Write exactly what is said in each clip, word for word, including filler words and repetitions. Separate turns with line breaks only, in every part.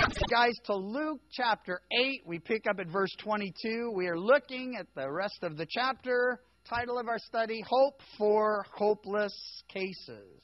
Guys, to Luke chapter eight, we pick up at verse twenty-two. We are looking at the rest of the chapter. Title of our study, Hope for Hopeless Cases.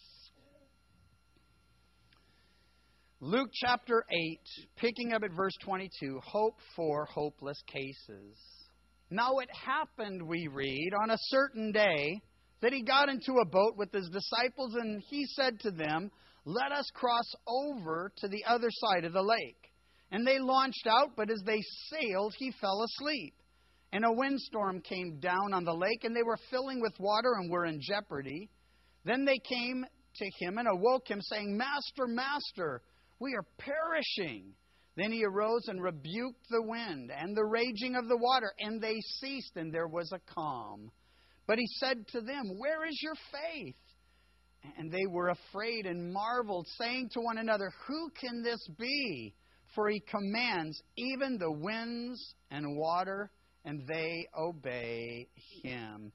Luke chapter eight, picking up at verse twenty-two, Hope for Hopeless Cases. Now it happened, we read, on a certain day that he got into a boat with his disciples, and he said to them, "Let us cross over to the other side of the lake." And they launched out, but as they sailed, he fell asleep. And a windstorm came down on the lake, and they were filling with water and were in jeopardy. Then they came to him and awoke him, saying, "Master, Master, we are perishing." Then he arose and rebuked the wind and the raging of the water, and they ceased, and there was a calm. But he said to them, "Where is your faith?" And they were afraid and marveled, saying to one another, "Who can this be? For he commands even the winds and water, and they obey him."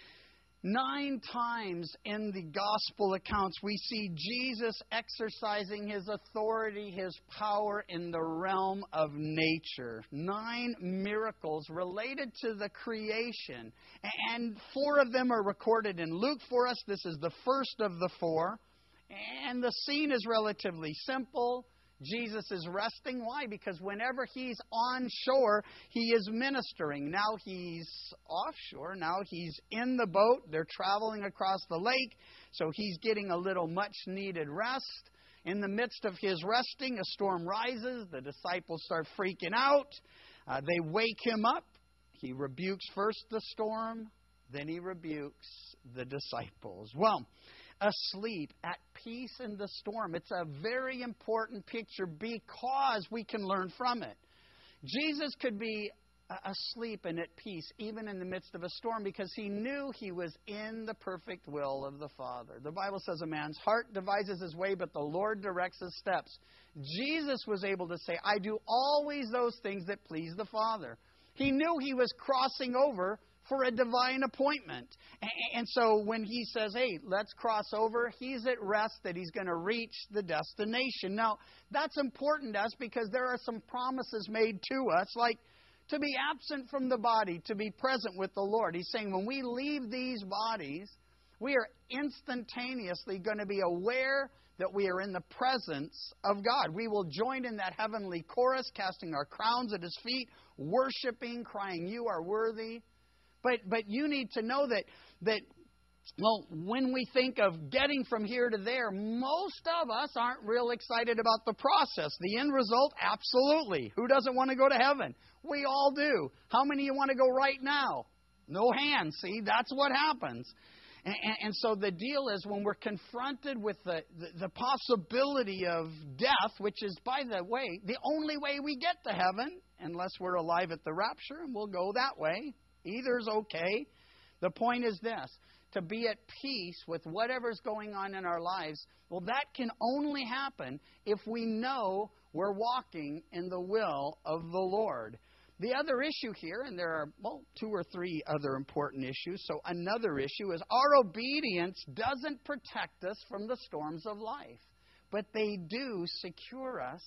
Nine times in the gospel accounts, we see Jesus exercising his authority, his power in the realm of nature. Nine miracles related to the creation. And four of them are recorded in Luke for us. This is the first of the four. And the scene is relatively simple. Jesus is resting. Why? Because whenever he's on shore, he is ministering. Now he's offshore. Now he's in the boat. They're traveling across the lake. So he's getting a little much-needed rest. In the midst of his resting, a storm rises. The disciples start freaking out. Uh, they wake him up. He rebukes first the storm. Then he rebukes the disciples. Well, asleep, at peace in the storm. It's a very important picture because we can learn from it. Jesus could be asleep and at peace even in the midst of a storm because he knew he was in the perfect will of the Father. The Bible says a man's heart devises his way, but the Lord directs his steps. Jesus was able to say, "I do always those things that please the Father." He knew he was crossing over for a divine appointment. And so when he says, "Hey, let's cross over," he's at rest that he's going to reach the destination. Now, that's important to us because there are some promises made to us, like to be absent from the body, to be present with the Lord. He's saying when we leave these bodies, we are instantaneously going to be aware that we are in the presence of God. We will join in that heavenly chorus, casting our crowns at his feet, worshiping, crying, "You are worthy." But but you need to know that, that, well, when we think of getting from here to there, most of us aren't real excited about the process. The end result, absolutely. Who doesn't want to go to heaven? We all do. How many of you want to go right now? No hands. See, that's what happens. And, and, and so the deal is when we're confronted with the, the, the possibility of death, which is, by the way, the only way we get to heaven, unless we're alive at the rapture, and we'll go that way. Either's okay. The point is this, to be at peace with whatever's going on in our lives, well, that can only happen if we know we're walking in the will of the Lord. The other issue here, and there are, well, two or three other important issues, so another issue is our obedience doesn't protect us from the storms of life, but they do secure us.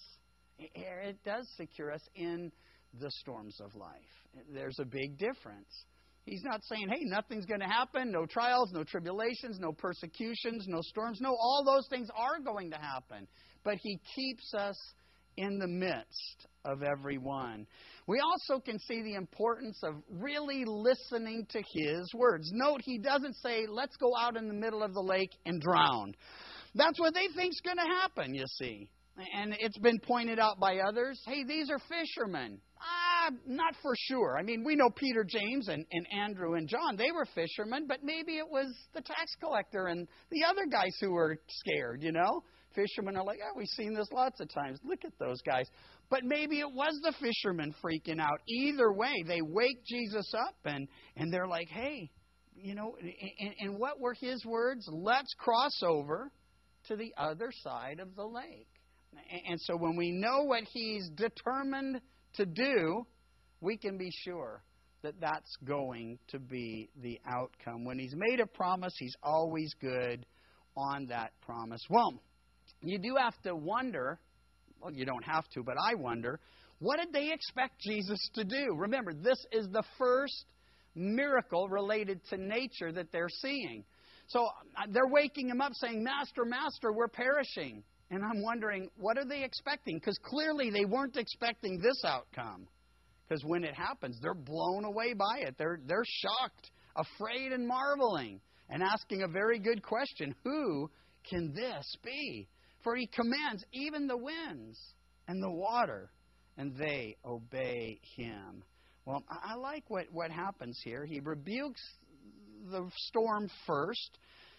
It does secure us in the storms of life. There's a big difference. He's not saying, "Hey, nothing's going to happen, no trials, no tribulations, no persecutions, no storms." No, all those things are going to happen. But he keeps us in the midst of every one. We also can see the importance of really listening to his words. Note, he doesn't say, "Let's go out in the middle of the lake and drown." That's what they think's going to happen, you see. And it's been pointed out by others, "Hey, these are fishermen." Ah, not for sure. I mean, we know Peter, James, and, and Andrew and John, they were fishermen, but maybe it was the tax collector and the other guys who were scared, you know. Fishermen are like, "Oh, we've seen this lots of times. Look at those guys." But maybe it was the fishermen freaking out. Either way, they wake Jesus up and, and they're like, "Hey, you know," and, and what were his words? "Let's cross over to the other side of the lake." And so when we know what he's determined to do, we can be sure that that's going to be the outcome. When he's made a promise, he's always good on that promise. Well, you do have to wonder, well, you don't have to, but I wonder, what did they expect Jesus to do? Remember, this is the first miracle related to nature that they're seeing. So they're waking him up saying, Master, Master, we're perishing. And I'm wondering, what are they expecting? Because clearly they weren't expecting this outcome. Because when it happens, they're blown away by it. They're, they're shocked, afraid, and marveling, and asking a very good question. Who can this be? For he commands even the winds and the water, and they obey him. Well, I like what, what happens here. He rebukes the storm first.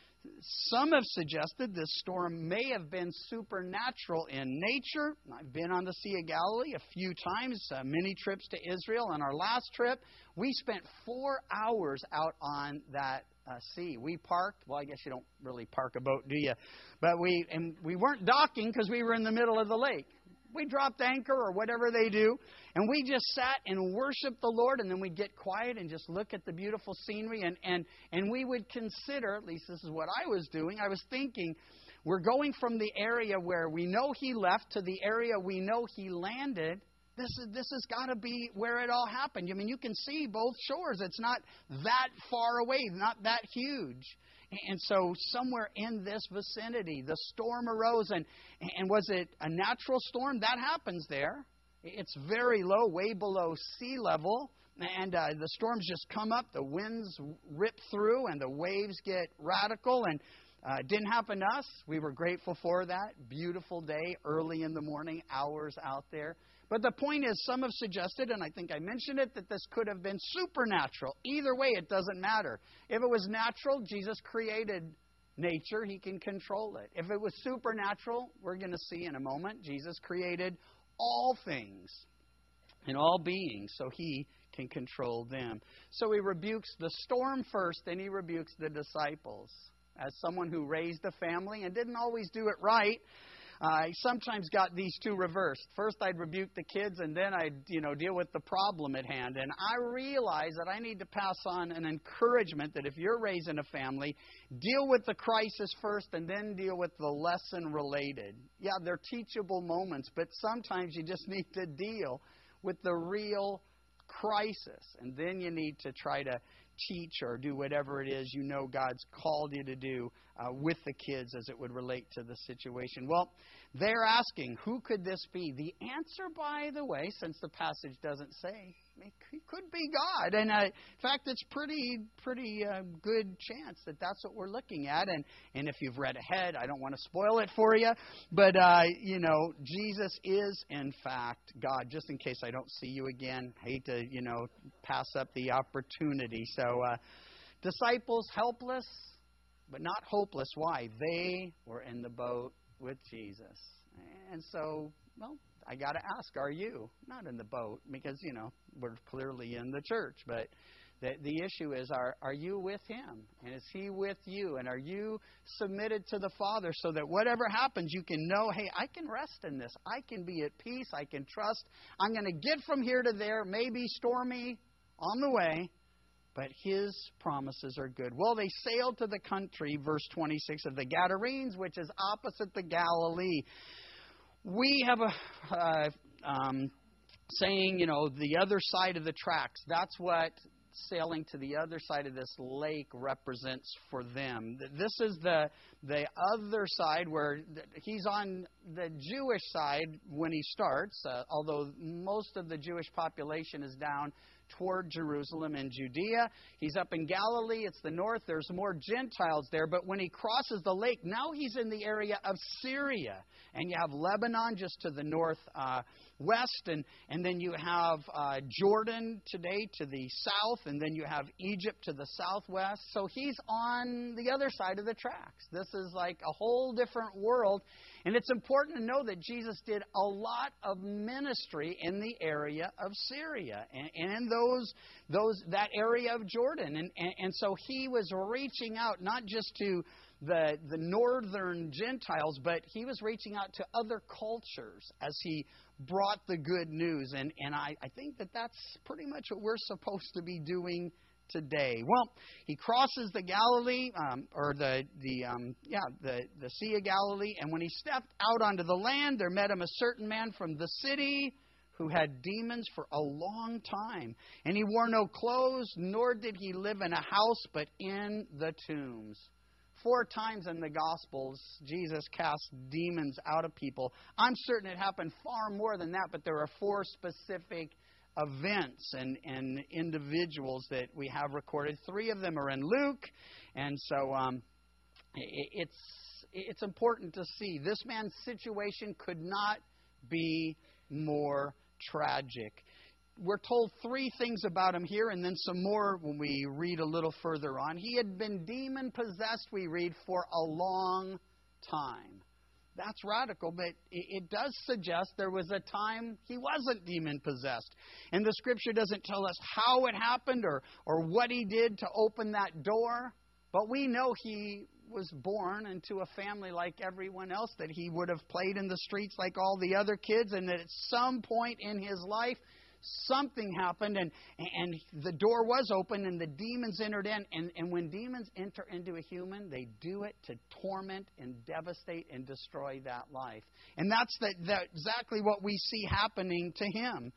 Some have suggested this storm may have been supernatural in nature. I've been on the Sea of Galilee a few times, uh, many trips to Israel. On our last trip, we spent four hours out on that uh, sea. We parked. Well, I guess you don't really park a boat, do you? But we and we weren't docking because we were in the middle of the lake. We dropped anchor or whatever they do, and we just sat and worshiped the Lord, and then we'd get quiet and just look at the beautiful scenery, and, and, and we would consider, at least this is what I was doing, I was thinking, we're going from the area where we know he left to the area we know he landed. This is this has got to be where it all happened. I mean, you can see both shores. It's not that far away, not that huge. And so somewhere in this vicinity, the storm arose. And, and was it a natural storm? That happens there. It's very low, way below sea level. And uh, the storms just come up, the winds rip through, and the waves get radical. And uh, it didn't happen to us. We were grateful for that. Beautiful day, early in the morning, hours out there. But the point is, some have suggested, and I think I mentioned it, that this could have been supernatural. Either way, it doesn't matter. If it was natural, Jesus created nature. He can control it. If it was supernatural, we're going to see in a moment, Jesus created all things and all beings, so He can control them. So He rebukes the storm first, then He rebukes the disciples. As someone who raised a family and didn't always do it right, I sometimes got these two reversed. First, I'd rebuke the kids, and then I'd, you know, deal with the problem at hand. And I realized that I need to pass on an encouragement that if you're raising a family, deal with the crisis first, and then deal with the lesson related. Yeah, they're teachable moments, but sometimes you just need to deal with the real crisis, and then you need to try to teach or do whatever it is you know God's called you to do uh, with the kids as it would relate to the situation. Well, they're asking, who could this be? The answer, by the way, since the passage doesn't say, it could be God. And uh, in fact, it's pretty pretty uh, good chance that that's what we're looking at. And, and if you've read ahead, I don't want to spoil it for you, but, uh, you know, Jesus is, in fact, God. Just in case I don't see you again, hate to, you know, pass up the opportunity. So, uh, disciples, helpless, but not hopeless. Why? They were in the boat with Jesus. And so, well, I got to ask, are you? Not in the boat, because, you know, we're clearly in the church. But the, the issue is, are, are you with Him? And is He with you? And are you submitted to the Father so that whatever happens, you can know, hey, I can rest in this. I can be at peace. I can trust. I'm going to get from here to there, maybe stormy on the way, but His promises are good. Well, they sailed to the country, verse twenty-six, of the Gadarenes, which is opposite the Galilee. We have a uh, um, saying, you know, the other side of the tracks. That's what sailing to the other side of this lake represents for them. This is the the other side where he's on the Jewish side when he starts, uh, although most of the Jewish population is down toward Jerusalem and Judea. He's up in Galilee. It's the north. There's more Gentiles there. But when he crosses the lake, now he's in the area of Syria. And you have Lebanon just to the north uh, west. And, and then you have uh, Jordan today to the south. And then you have Egypt to the southwest. So he's on the other side of the tracks. This is like a whole different world. And it's important to know that Jesus did a lot of ministry in the area of Syria and, and in those those that area of Jordan. And, and, and so he was reaching out not just to the, the northern Gentiles, but he was reaching out to other cultures as he brought the good news. And, and I, I think that that's pretty much what we're supposed to be doing today? Well, he crosses the Galilee, um, or the the um, yeah the the Sea of Galilee, and when he stepped out onto the land, there met him a certain man from the city who had demons for a long time, and he wore no clothes, nor did he live in a house, but in the tombs. Four times in the Gospels, Jesus cast demons out of people. I'm certain it happened far more than that, but there are four specific events and, and individuals that we have recorded. Three of them are in Luke, and so um, it, it's it's important to see. This man's situation could not be more tragic. We're told three things about him here, and then some more when we read a little further on. He had been demon-possessed, we read, for a long time. That's radical, but it does suggest there was a time he wasn't demon-possessed. And the Scripture doesn't tell us how it happened or, or what he did to open that door, but we know he was born into a family like everyone else, that he would have played in the streets like all the other kids, and that at some point in his life, something happened, and and the door was open, and the demons entered in. And, and when demons enter into a human, they do it to torment and devastate and destroy that life. And that's the, the, exactly what we see happening to him.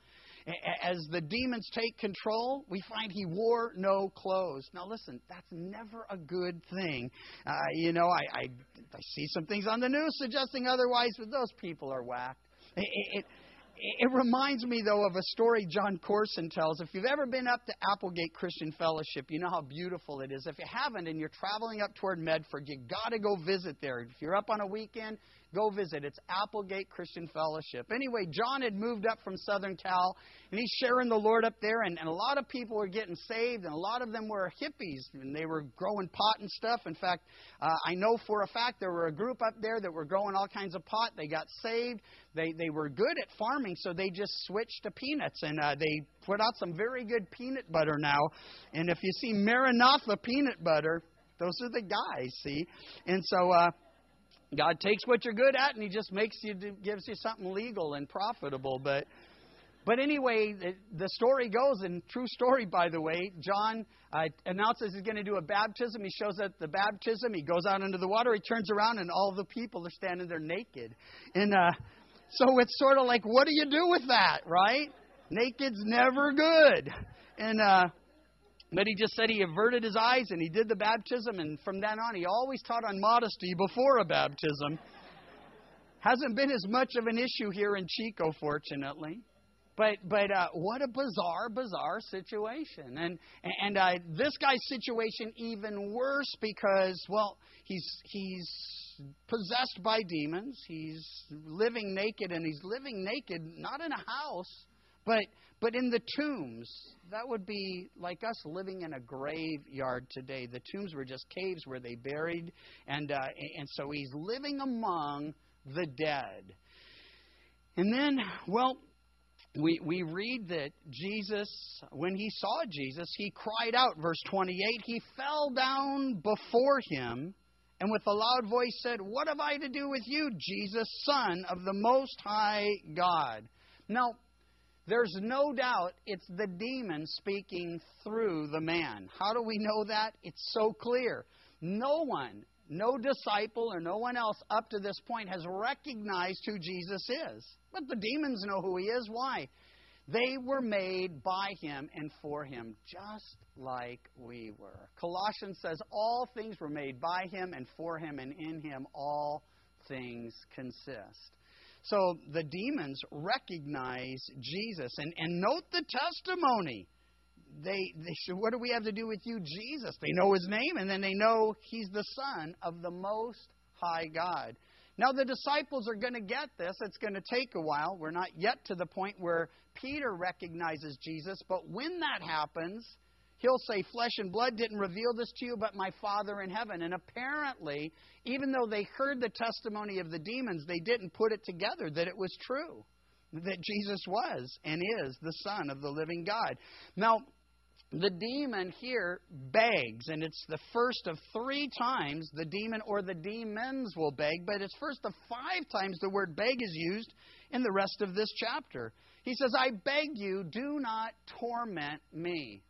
As the demons take control, we find he wore no clothes. Now listen, that's never a good thing. Uh, you know, I, I, I see some things on the news suggesting otherwise, but those people are whacked. It, it, It reminds me, though, of a story John Corson tells. If you've ever been up to Applegate Christian Fellowship, you know how beautiful it is. If you haven't and you're traveling up toward Medford, you got to go visit there. If you're up on a weekend, go visit. It's Applegate Christian Fellowship. Anyway, John had moved up from Southern Cal, and he's sharing the Lord up there, and, and a lot of people were getting saved, and a lot of them were hippies, and they were growing pot and stuff. In fact, uh, I know for a fact there were a group up there that were growing all kinds of pot. They got saved. They they were good at farming, so they just switched to peanuts, and uh, they put out some very good peanut butter now. And if you see Maranatha peanut butter, those are the guys, see? And so uh, God takes what you're good at, and He just makes you, gives you something legal and profitable. But but anyway, the, the story goes, and true story, by the way, John uh, announces he's going to do a baptism. He shows up at the baptism. He goes out into the water. He turns around, and all the people are standing there naked. And uh, so it's sort of like, what do you do with that, right? Naked's never good. And uh, but he just said he averted his eyes, and he did the baptism. And from then on, he always taught on modesty before a baptism. Hasn't been as much of an issue here in Chico, fortunately. But but uh, what a bizarre, bizarre situation. And and uh, this guy's situation even worse because, well, he's he's possessed by demons. He's living naked, and he's living naked not in a house, but but in the tombs. That would be like us living in a graveyard today. The tombs were just caves where they buried, and uh, and so he's living among the dead. And then, well, We we read that Jesus, when he saw Jesus, he cried out, verse twenty-eight, he fell down before him and with a loud voice said, "What have I to do with you, Jesus, Son of the Most High God?" Now, there's no doubt it's the demon speaking through the man. How do we know that? It's so clear. No one, no disciple or no one else up to this point has recognized who Jesus is. But the demons know who He is. Why? They were made by Him and for Him, just like we were. Colossians says all things were made by Him and for Him, and in Him all things consist. So the demons recognize Jesus. And, and note the testimony. They, they say, "What do we have to do with you, Jesus?" They know His name, and then they know He's the Son of the Most High God. Now, the disciples are going to get this. It's going to take a while. We're not yet to the point where Peter recognizes Jesus. But when that happens, he'll say, "Flesh and blood didn't reveal this to you, but my Father in heaven." And apparently, even though they heard the testimony of the demons, they didn't put it together that it was true, that Jesus was and is the Son of the living God. Now, the demon here begs, and it's the first of three times the demon or the demons will beg, but it's first of five times the word beg is used in the rest of this chapter. He says, "I beg you, do not torment me."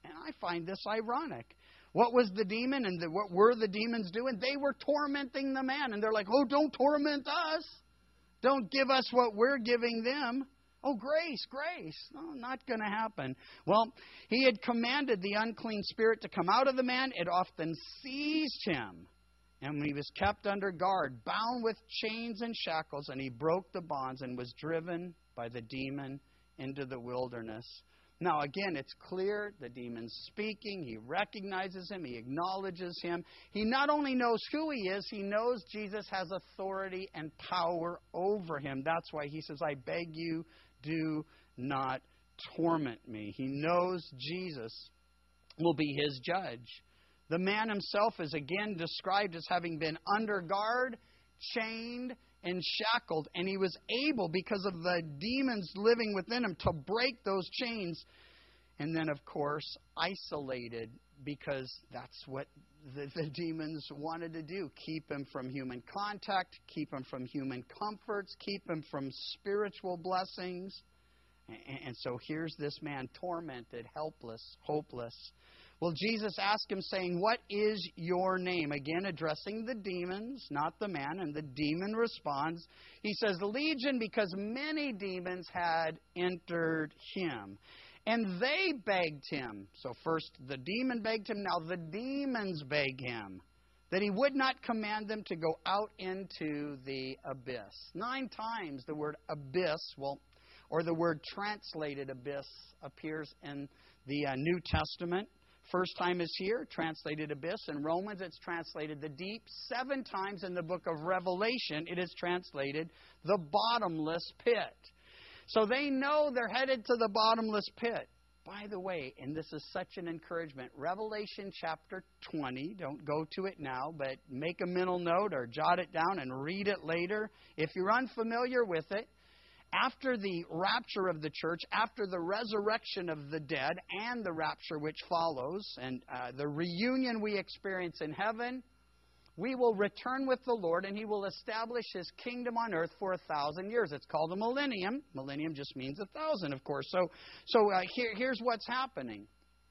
And I find this ironic. What was the demon and the, what were the demons doing? They were tormenting the man. And they're like, oh, don't torment us. Don't give us what we're giving them. Oh, grace, grace. No, not going to happen. Well, he had commanded the unclean spirit to come out of the man. It often seized him. And when he was kept under guard, bound with chains and shackles, and he broke the bonds and was driven by the demon into the wilderness. Now, again, it's clear the demon's speaking. He recognizes him. He acknowledges him. He not only knows who he is, he knows Jesus has authority and power over him. That's why he says, I beg you, do not torment me. He knows Jesus will be his judge. The man himself is again described as having been under guard, chained, and shackled. And he was able, because of the demons living within him, to break those chains. And then, of course, isolated, because that's what the, the demons wanted to do. Keep him from human contact, keep him from human comforts, keep him from spiritual blessings. And, and so here's this man tormented, helpless, hopeless. Well, Jesus asked him, saying, what is your name? Again, addressing the demons, not the man. And the demon responds. He says, Legion, because many demons had entered him. And they begged him. So first the demon begged him. Now the demons beg him that he would not command them to go out into the abyss. Nine times the word abyss, well, or the word translated abyss, appears in the uh, New Testament. First time is here, translated abyss. In Romans, it's translated the deep. Seven times in the book of Revelation, it is translated the bottomless pit. So they know they're headed to the bottomless pit. By the way, and this is such an encouragement, Revelation chapter twenty, don't go to it now, but make a mental note or jot it down and read it later. If you're unfamiliar with it, after the rapture of the church, after the resurrection of the dead and the rapture which follows, and uh, the reunion we experience in heaven, we will return with the Lord, and He will establish His kingdom on earth for a thousand years. It's called a millennium. Millennium just means a thousand, of course. So, so uh, here, here's what's happening.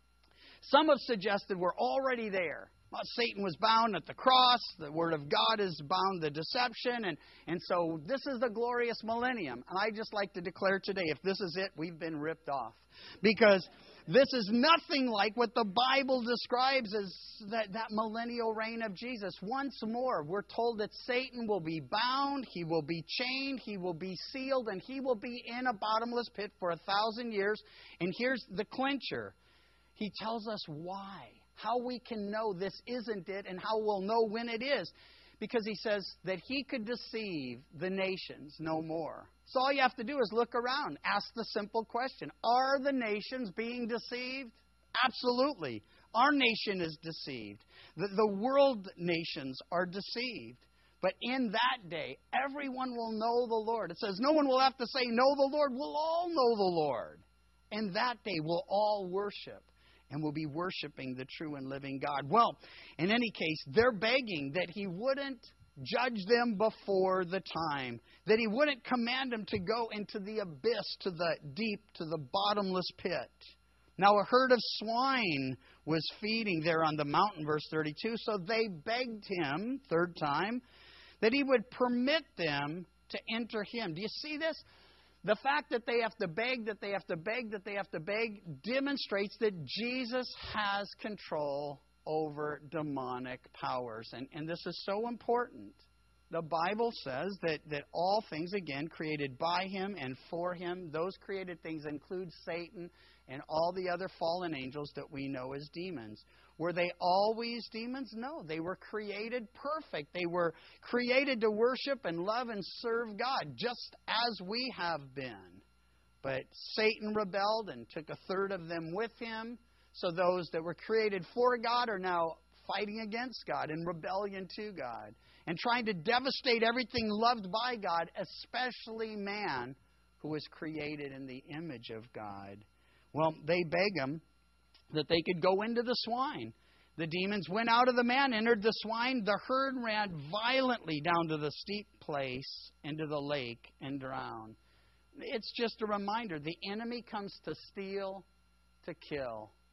Some have suggested we're already there. Well, Satan was bound at the cross. The Word of God is bound the deception. And, and so this is the glorious millennium. And I just like to declare today, if this is it, we've been ripped off. Because this is nothing like what the Bible describes as that, that millennial reign of Jesus. Once more, we're told that Satan will be bound, he will be chained, he will be sealed, and he will be in a bottomless pit for a thousand years. And here's the clincher. He tells us why. How we can know this isn't it, and how we'll know when it is. Because he says that he could deceive the nations no more. So all you have to do is look around. Ask the simple question. Are the nations being deceived? Absolutely. Our nation is deceived. The, the world nations are deceived. But in that day, everyone will know the Lord. It says no one will have to say, know the Lord. We'll all know the Lord. And that day we'll all worship. And will be worshiping the true and living God. Well, in any case, they're begging that He wouldn't judge them before the time. That He wouldn't command them to go into the abyss, to the deep, to the bottomless pit. Now, a herd of swine was feeding there on the mountain, verse thirty-two. So they begged Him, third time, that He would permit them to enter Him. Do you see this? The fact that they have to beg, that they have to beg, that they have to beg demonstrates that Jesus has control over demonic powers. And, and this is so important. The Bible says that, that all things, again, created by Him and for Him, those created things include Satan and all the other fallen angels that we know as demons. Were they always demons? No, they were created perfect. They were created to worship and love and serve God, just as we have been. But Satan rebelled and took a third of them with him. So those that were created for God are now fighting against God in rebellion to God and trying to devastate everything loved by God, especially man who was created in the image of God. Well, they beg Him that they could go into the swine. The demons went out of the man, entered the swine. The herd ran violently down to the steep place into the lake and drowned. It's just a reminder. The enemy comes to steal, to kill,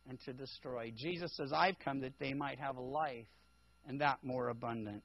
and to destroy. Jesus says, I've come that they might have a life, and that more abundant.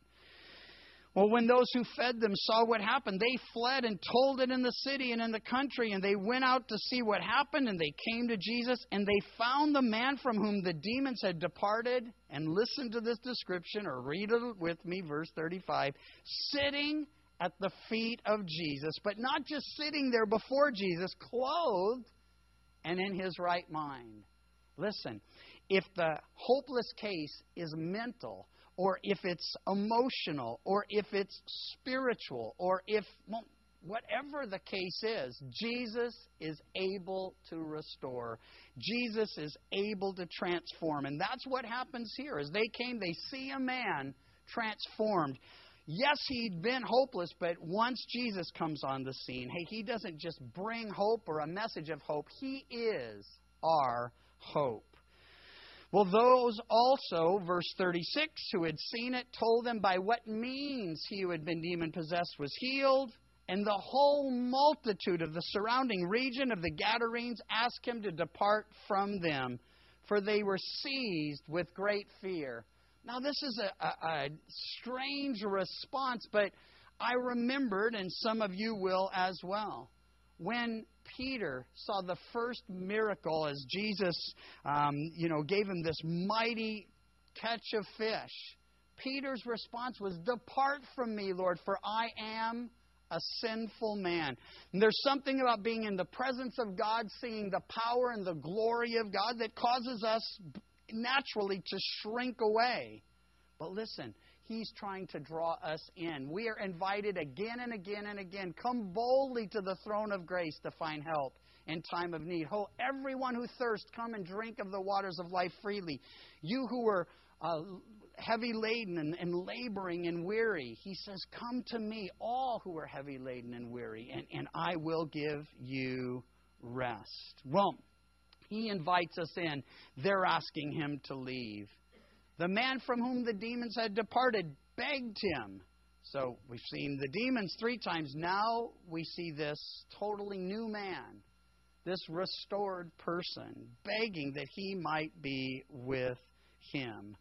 Well, when those who fed them saw what happened, they fled and told it in the city and in the country, and they went out to see what happened, and they came to Jesus, and they found the man from whom the demons had departed, and listen to this description, or read it with me, verse thirty-five, sitting at the feet of Jesus, but not just sitting there before Jesus, clothed and in his right mind. Listen, if the hopeless case is mental, or if it's emotional, or if it's spiritual, or if, well, whatever the case is, Jesus is able to restore. Jesus is able to transform. And that's what happens here. As they came, they see a man transformed. Yes, he'd been hopeless, but once Jesus comes on the scene, hey, he doesn't just bring hope or a message of hope. He is our hope. Well, those also, verse thirty-six, who had seen it, told them by what means he who had been demon-possessed was healed. And the whole multitude of the surrounding region of the Gadarenes asked him to depart from them, for they were seized with great fear. Now, this is a, a, a strange response, but I remembered, and some of you will as well, when Peter saw the first miracle as Jesus, um, you know, gave him this mighty catch of fish. Peter's response was, "Depart from me, Lord, for I am a sinful man." And there's something about being in the presence of God, seeing the power and the glory of God that causes us naturally to shrink away. But listen, He's trying to draw us in. We are invited again and again and again. Come boldly to the throne of grace to find help in time of need. Oh, everyone who thirsts, come and drink of the waters of life freely. You who are uh, heavy laden and, and laboring and weary, He says, come to me, all who are heavy laden and weary, and, and I will give you rest. Well, He invites us in. They're asking Him to leave. The man from whom the demons had departed begged Him. So we've seen the demons three times. Now we see this totally new man, this restored person, begging that He might be with Him.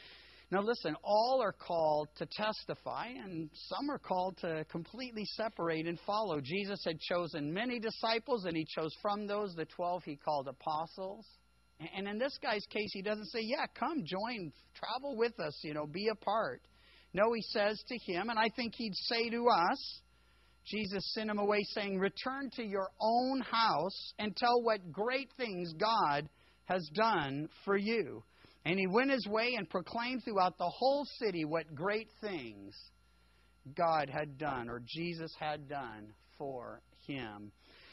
Now listen, all are called to testify, and some are called to completely separate and follow. Jesus had chosen many disciples, and He chose from those the twelve He called apostles. And in this guy's case, He doesn't say, yeah, come, join, travel with us, you know, be a part. No, He says to him, and I think He'd say to us, Jesus sent him away saying, return to your own house and tell what great things God has done for you. And he went his way and proclaimed throughout the whole city what great things God had done, or Jesus had done for him.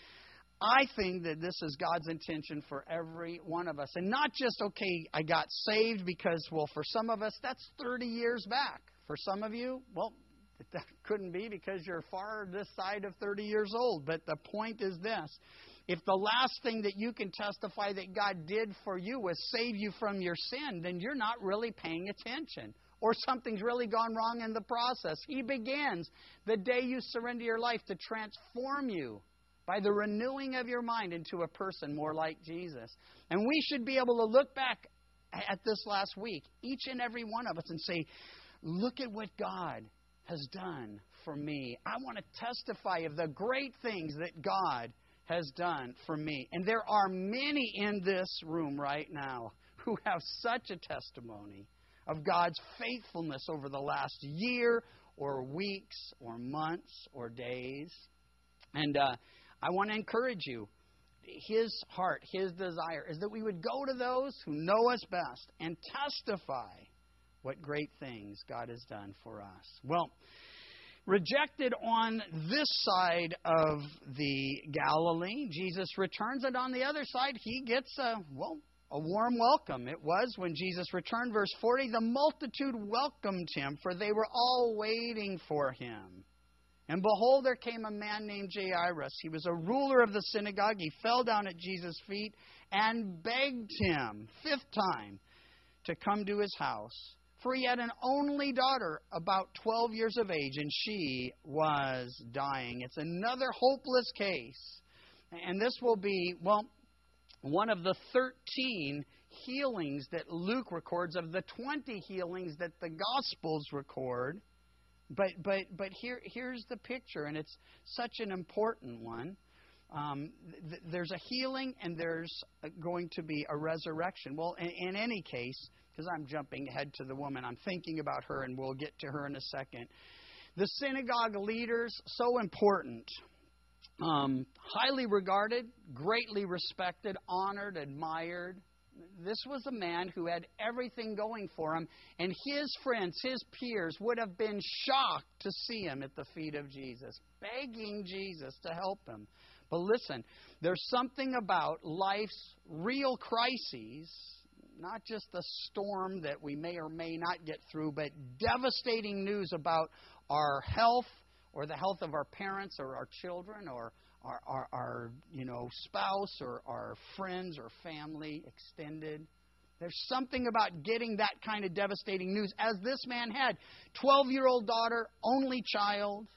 I think that this is God's intention for every one of us. And not just, okay, I got saved because, well, for some of us, that's thirty years back. For some of you, well, that couldn't be because you're far this side of thirty years old. But the point is this. If the last thing that you can testify that God did for you was save you from your sin, then you're not really paying attention. Or something's really gone wrong in the process. He begins the day you surrender your life to transform you by the renewing of your mind into a person more like Jesus. And we should be able to look back at this last week, each and every one of us, and say, look at what God has done for me. I want to testify of the great things that God has done for me. And there are many in this room right now who have such a testimony of God's faithfulness over the last year or weeks or months or days. And uh, I want to encourage you. His heart, His desire is that we would go to those who know us best and testify what great things God has done for us. Well, rejected on this side of the Galilee, Jesus returns, and on the other side, He gets a, well, a warm welcome. It was when Jesus returned, verse forty, the multitude welcomed Him, for they were all waiting for Him. And behold, there came a man named Jairus. He was a ruler of the synagogue. He fell down at Jesus' feet and begged Him, fifth time, to come to his house. For he had an only daughter, about twelve years of age, and she was dying. It's another hopeless case. And this will be, well, one of the thirteen healings that Luke records, of the twenty healings that the Gospels record. But but but here here's the picture, and it's such an important one. Um, th- there's a healing, and there's going to be a resurrection. Well, in, in any case, because I'm jumping ahead to the woman, I'm thinking about her, and we'll get to her in a second. The synagogue leaders, so important. Um, highly regarded, greatly respected, honored, admired. This was a man who had everything going for him, and his friends, his peers, would have been shocked to see him at the feet of Jesus, begging Jesus to help him. But listen, there's something about life's real crises, not just the storm that we may or may not get through, but devastating news about our health, or the health of our parents or our children, or our, our, our you know spouse, or our friends or family extended. There's something about getting that kind of devastating news, as this man had. twelve-year-old daughter, only child,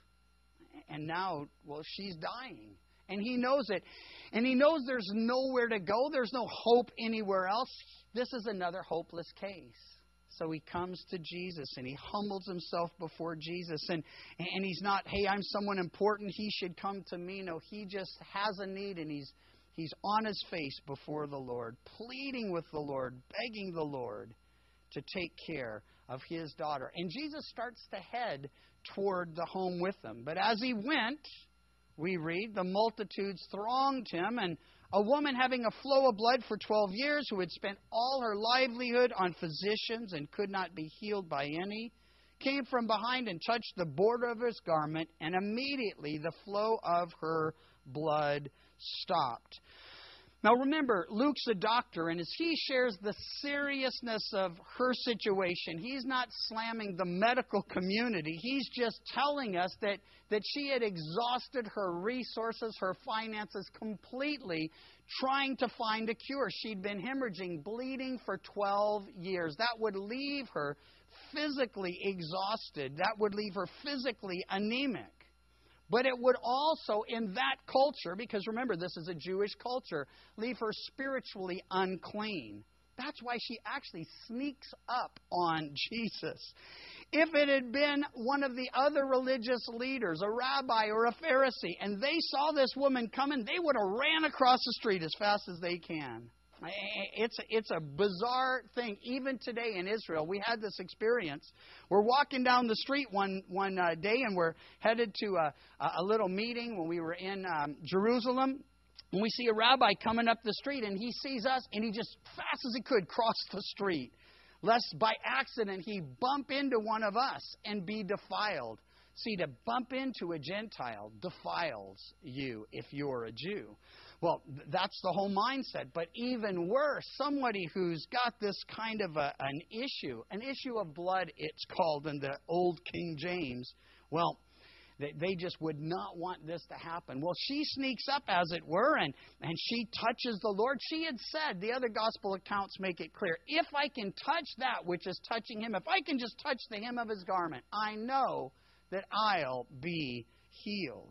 and now, well, she's dying. And he knows it. And he knows there's nowhere to go. There's no hope anywhere else. This is another hopeless case. So he comes to Jesus, and he humbles himself before Jesus. And, and he's not, hey, I'm someone important, he should come to me. No, he just has a need, and he's, he's on his face before the Lord, pleading with the Lord, begging the Lord to take care of his daughter. And Jesus starts to head toward the home with them. But as he went, we read, the multitudes thronged him, and a woman having a flow of blood for twelve years, who had spent all her livelihood on physicians and could not be healed by any, came from behind and touched the border of his garment, and immediately the flow of her blood stopped. Now remember, Luke's a doctor, and as he shares the seriousness of her situation, he's not slamming the medical community. He's just telling us that, that she had exhausted her resources, her finances completely, trying to find a cure. She'd been hemorrhaging, bleeding for twelve years. That would leave her physically exhausted. That would leave her physically anemic. But it would also, in that culture, because remember, this is a Jewish culture, leave her spiritually unclean. That's why she actually sneaks up on Jesus. If it had been one of the other religious leaders, a rabbi or a Pharisee, and they saw this woman coming, they would have ran across the street as fast as they can. It's, it's a bizarre thing. Even today in Israel, we had this experience. We're walking down the street one, one uh, day, and we're headed to a, a little meeting when we were in um, Jerusalem. And we see a rabbi coming up the street, and he sees us, and he just, fast as he could, crossed the street, lest by accident he bump into one of us and be defiled. See, to bump into a Gentile defiles you if you're a Jew. Well, that's the whole mindset. But even worse, somebody who's got this kind of a, an issue, an issue of blood, it's called in the old King James. Well, they, they just would not want this to happen. Well, she sneaks up, as it were, and, and she touches the Lord. She had said, the other gospel accounts make it clear, if I can touch that which is touching him, if I can just touch the hem of his garment, I know that I'll be healed.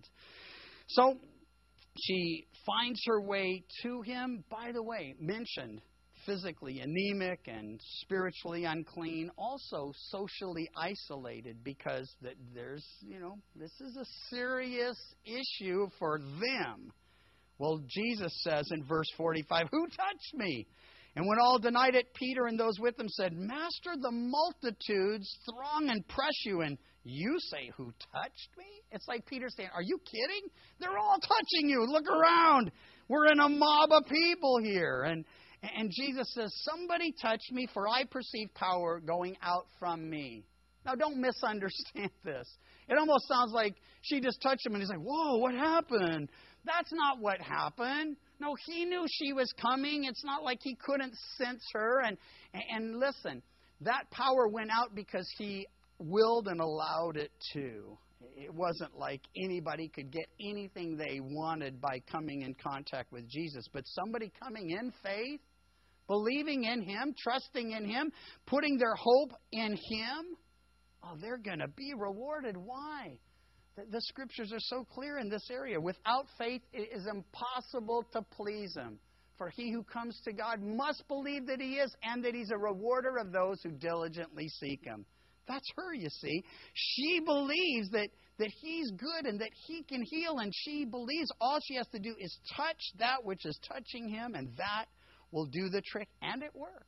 So she finds her way to him. By the way, mentioned physically anemic and spiritually unclean, also socially isolated, because that there's, you know, this is a serious issue for them. Well, Jesus says in verse forty-five, "Who touched me?" And when all denied it, Peter and those with him said, "Master, the multitudes throng and press you, and you say, 'Who touched me?'" It's like Peter saying, "Are you kidding? They're all touching you. Look around. We're in a mob of people here." And, and Jesus says, "Somebody touched me, for I perceive power going out from me." Now, don't misunderstand this. It almost sounds like she just touched him, and he's like, "Whoa, what happened?" That's not what happened. No, he knew she was coming. It's not like he couldn't sense her. And, and listen, that power went out because he willed and allowed it to. It wasn't like anybody could get anything they wanted by coming in contact with Jesus. But somebody coming in faith, believing in him, trusting in him, putting their hope in him, oh, they're going to be rewarded. Why? The, the Scriptures are so clear in this area. Without faith, it is impossible to please him. For he who comes to God must believe that he is, and that he's a rewarder of those who diligently seek him. That's her, you see. She believes that, that he's good and that he can heal, and she believes all she has to do is touch that which is touching him, and that will do the trick, and it works.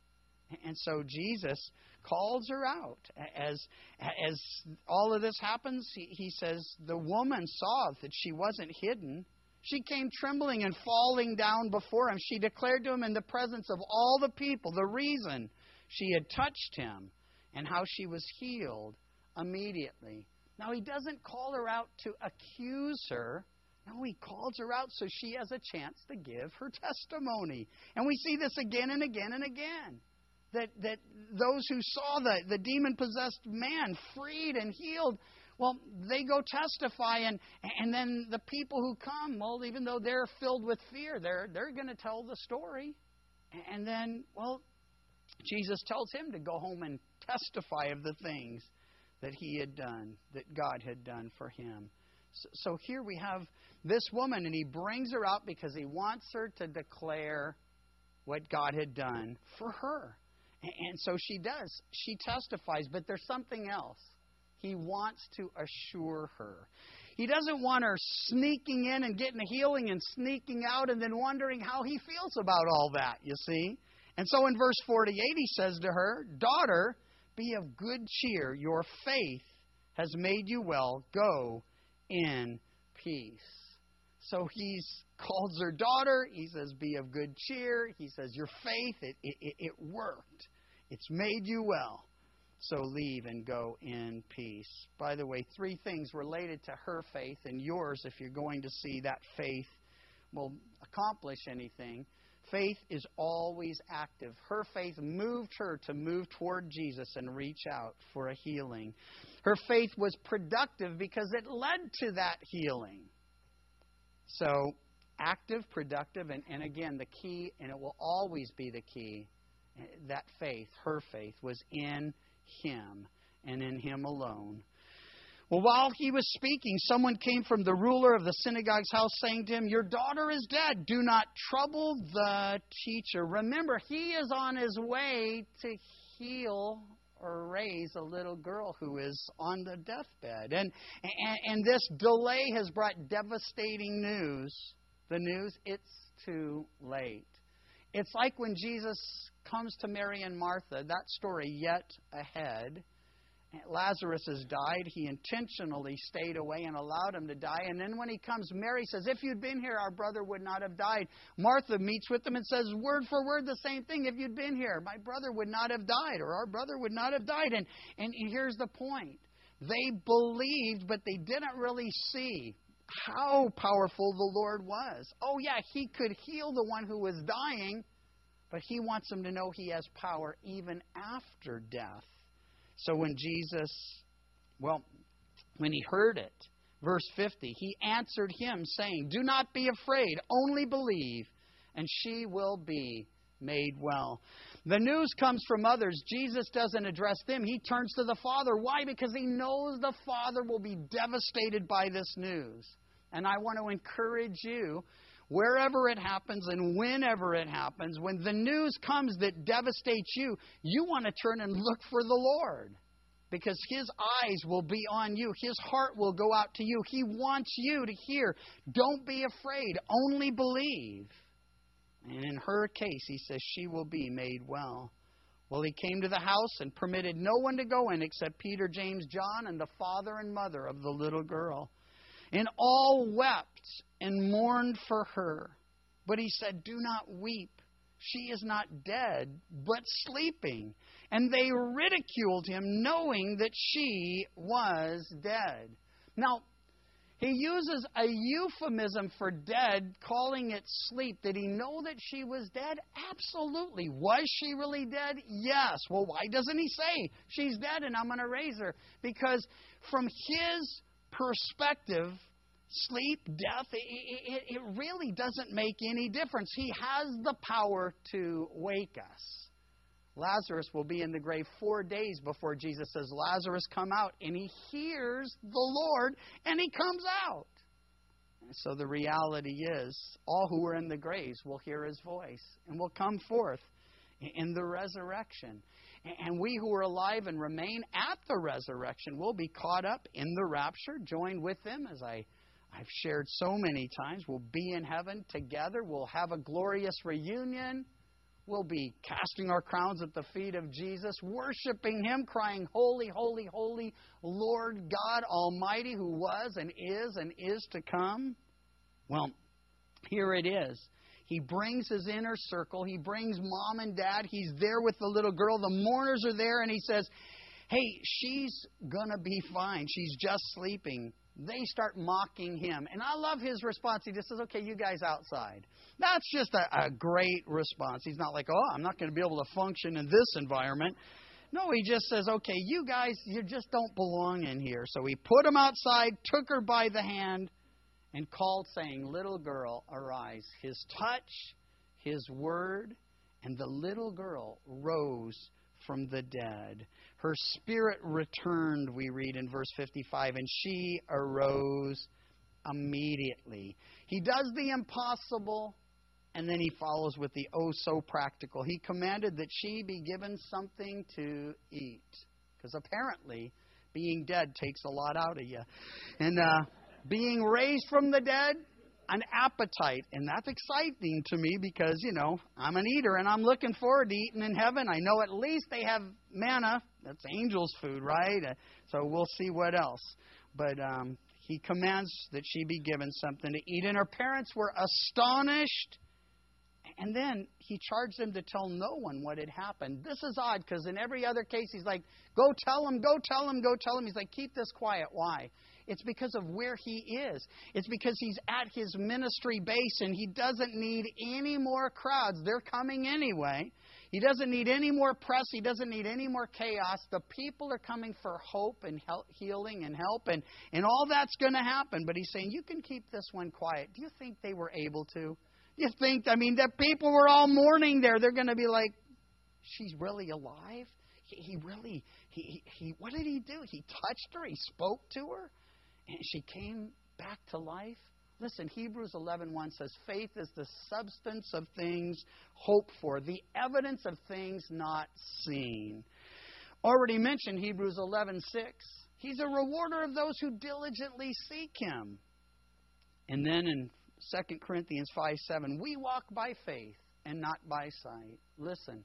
And so Jesus calls her out. As, as all of this happens, he, he says, the woman saw that she wasn't hidden. She came trembling and falling down before him. She declared to him in the presence of all the people the reason she had touched him and how she was healed immediately. Now, he doesn't call her out to accuse her. No, he calls her out so she has a chance to give her testimony. And we see this again and again and again. That, that those who saw the, the demon-possessed man freed and healed, well, they go testify, and and then the people who come, well, even though they're filled with fear, they're they're going to tell the story. And then, well, Jesus tells him to go home and testify of the things that he had done, that God had done for him. So, so here we have this woman, and he brings her out because he wants her to declare what God had done for her. And so she does. She testifies, but there's something else. He wants to assure her. He doesn't want her sneaking in and getting a healing and sneaking out and then wondering how he feels about all that, you see. And so in verse forty-eight, he says to her, "Daughter, be of good cheer. Your faith has made you well. Go in peace." So he calls her daughter. He says, "Be of good cheer." He says, "Your faith, it, it, it worked. It's made you well. So leave and go in peace." By the way, three things related to her faith and yours if you're going to see that faith will accomplish anything. Faith is always active. Her faith moved her to move toward Jesus and reach out for a healing. Her faith was productive because it led to that healing. So, active, productive, and, and again, the key, and it will always be the key, that faith, her faith, was in him and in him alone. Well, while he was speaking, someone came from the ruler of the synagogue's house saying to him, "Your daughter is dead. Do not trouble the teacher." Remember, he is on his way to heal or raise a little girl who is on the deathbed. And, and, and this delay has brought devastating news. The news, it's too late. It's like when Jesus comes to Mary and Martha, that story yet ahead. Lazarus has died. He intentionally stayed away and allowed him to die. And then when he comes, Mary says, "If you'd been here, our brother would not have died." Martha meets with them and says, word for word, the same thing. "If you'd been here, my brother would not have died," or "our brother would not have died." And, and here's the point. They believed, but they didn't really see how powerful the Lord was. Oh, yeah, he could heal the one who was dying, but he wants them to know he has power even after death. So when Jesus, well, when he heard it, verse fifty, he answered him saying, "Do not be afraid, only believe, and she will be made well." The news comes from others. Jesus doesn't address them. He turns to the Father. Why? Because he knows the Father will be devastated by this news. And I want to encourage you, wherever it happens and whenever it happens, when the news comes that devastates you, you want to turn and look for the Lord. Because his eyes will be on you. His heart will go out to you. He wants you to hear, "Don't be afraid, only believe." And in her case, he says, she will be made well. Well, he came to the house and permitted no one to go in except Peter, James, John, and the father and mother of the little girl. And all wept and mourned for her. But he said, "Do not weep. She is not dead, but sleeping." And they ridiculed him, knowing that she was dead. Now, he uses a euphemism for dead, calling it sleep. Did he know that she was dead? Absolutely. Was she really dead? Yes. Well, why doesn't he say, "She's dead and I'm going to raise her"? Because from his perspective, sleep, death, it, it, it really doesn't make any difference. He has the power to wake us. Lazarus will be in the grave four days before Jesus says, "Lazarus, come out." And he hears the Lord and he comes out. So the reality is, all who are in the graves will hear His voice and will come forth in the resurrection. And we who are alive and remain at the resurrection will be caught up in the rapture, joined with Him, as I, I've shared so many times. We'll be in heaven together. We'll have a glorious reunion. We'll be casting our crowns at the feet of Jesus, worshiping Him, crying, "Holy, holy, holy, Lord God Almighty, who was and is and is to come." Well, here it is. He brings His inner circle. He brings mom and dad. He's there with the little girl. The mourners are there, and He says, "Hey, she's going to be fine. She's just sleeping." They start mocking Him. And I love His response. He just says, "Okay, you guys outside." That's just a, a great response. He's not like, "Oh, I'm not going to be able to function in this environment." No, He just says, "Okay, you guys, you just don't belong in here." So He put them outside, took her by the hand, and called, saying, "Little girl, arise." His touch, His word, and the little girl rose from the dead. Her spirit returned, we read in verse fifty-five, and she arose immediately. He does the impossible, and then He follows with the oh so practical. He commanded that she be given something to eat. Because apparently, being dead takes a lot out of you. And uh, being raised from the dead, an appetite. And that's exciting to me because, you know, I'm an eater and I'm looking forward to eating in heaven. I know at least they have manna. That's angels' food, right? Uh, so we'll see what else. But um, He commands that she be given something to eat. And her parents were astonished. And then He charged them to tell no one what had happened. This is odd because in every other case He's like, "Go tell them, go tell them, go tell them." He's like, "Keep this quiet." Why? It's because of where He is. It's because He's at His ministry base and He doesn't need any more crowds. They're coming anyway. He doesn't need any more press. He doesn't need any more chaos. The people are coming for hope and help, healing and help, and, and all that's going to happen. But He's saying, you can keep this one quiet. Do you think they were able to? You think, I mean, the people were all mourning there. They're going to be like, "She's really alive? He, he really, he, he, what did He do? He touched her? He spoke to her? And she came back to life?" Listen, Hebrews eleven one says, "Faith is the substance of things hoped for, the evidence of things not seen." Already mentioned Hebrews eleven six. He's a rewarder of those who diligently seek Him. And then in Second Corinthians five seven, we walk by faith and not by sight. Listen,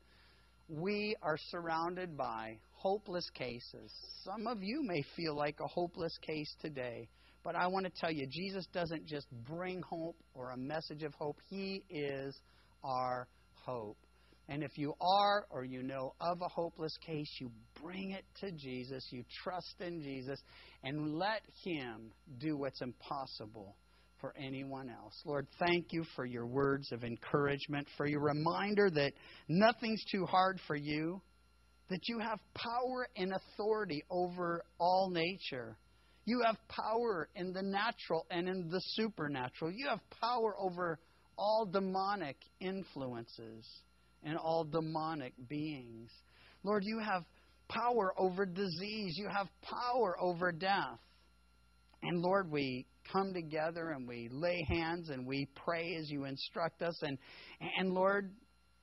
we are surrounded by hopeless cases. Some of you may feel like a hopeless case today. But I want to tell you, Jesus doesn't just bring hope or a message of hope. He is our hope. And if you are or you know of a hopeless case, you bring it to Jesus. You trust in Jesus and let Him do what's impossible for anyone else. Lord, thank You for Your words of encouragement, for Your reminder that nothing's too hard for You, that You have power and authority over all nature. You have power in the natural and in the supernatural. You have power over all demonic influences and all demonic beings. Lord, You have power over disease. You have power over death. And Lord, we come together and we lay hands and we pray as You instruct us. And, and Lord,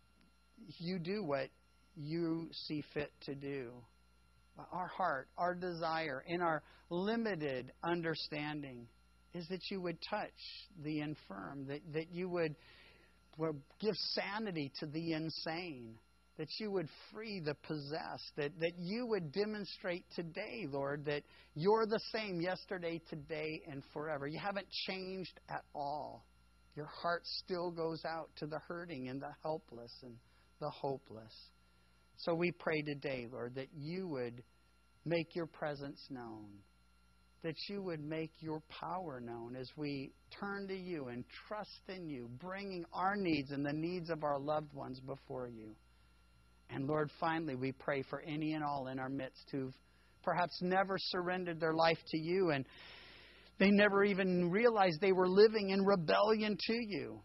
You do what You see fit to do. Our heart, our desire, in our limited understanding is that You would touch the infirm, that, that You would well, give sanity to the insane, that You would free the possessed, that, that You would demonstrate today, Lord, that You're the same yesterday, today, and forever. You haven't changed at all. Your heart still goes out to the hurting and the helpless and the hopeless. So we pray today, Lord, that You would make Your presence known, that You would make Your power known as we turn to You and trust in You, bringing our needs and the needs of our loved ones before You. And Lord, finally, we pray for any and all in our midst who've perhaps never surrendered their life to You and they never even realized they were living in rebellion to You.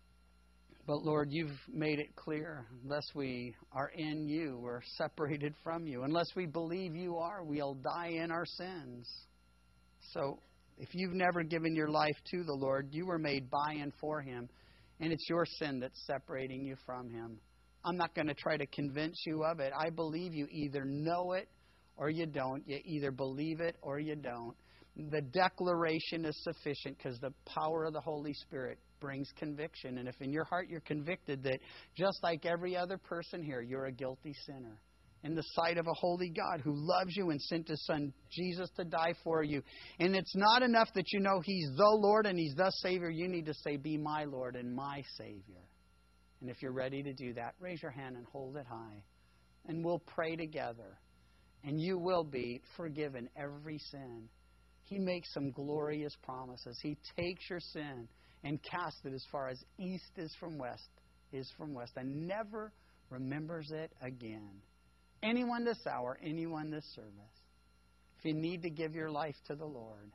But Lord, You've made it clear, unless we are in You, we're separated from You. Unless we believe You are, we'll die in our sins. So If you've never given your life to the Lord, you were made by and for Him, and it's your sin that's separating you from Him. I'm not going to try to convince you of it. I believe you either know it or you don't. You either believe it or you don't. The declaration is sufficient because the power of the Holy Spirit brings conviction. And if in your heart you're convicted that just like every other person here, you're a guilty sinner in the sight of a holy God who loves you and sent His Son Jesus to die for you. And it's not enough that you know He's the Lord and He's the Savior. You need to say, be my Lord and my Savior. And if you're ready to do that, raise your hand and hold it high. And we'll pray together. And you will be forgiven every sin. He makes some glorious promises. He takes your sin and casts it as far as east is from west, is from west, and never remembers it again. Anyone this hour, anyone this service, if you need to give your life to the Lord,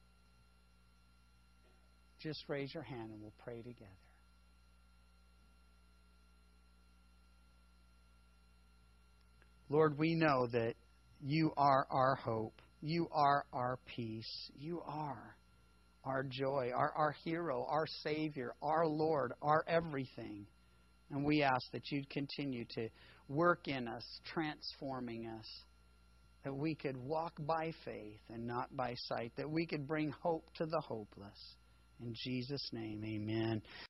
just raise your hand and we'll pray together. Lord, we know that You are our hope. You are our peace. You are our joy, our, our hero, our Savior, our Lord, our everything. And we ask that You'd continue to work in us, transforming us, that we could walk by faith and not by sight, that we could bring hope to the hopeless. In Jesus' name, amen.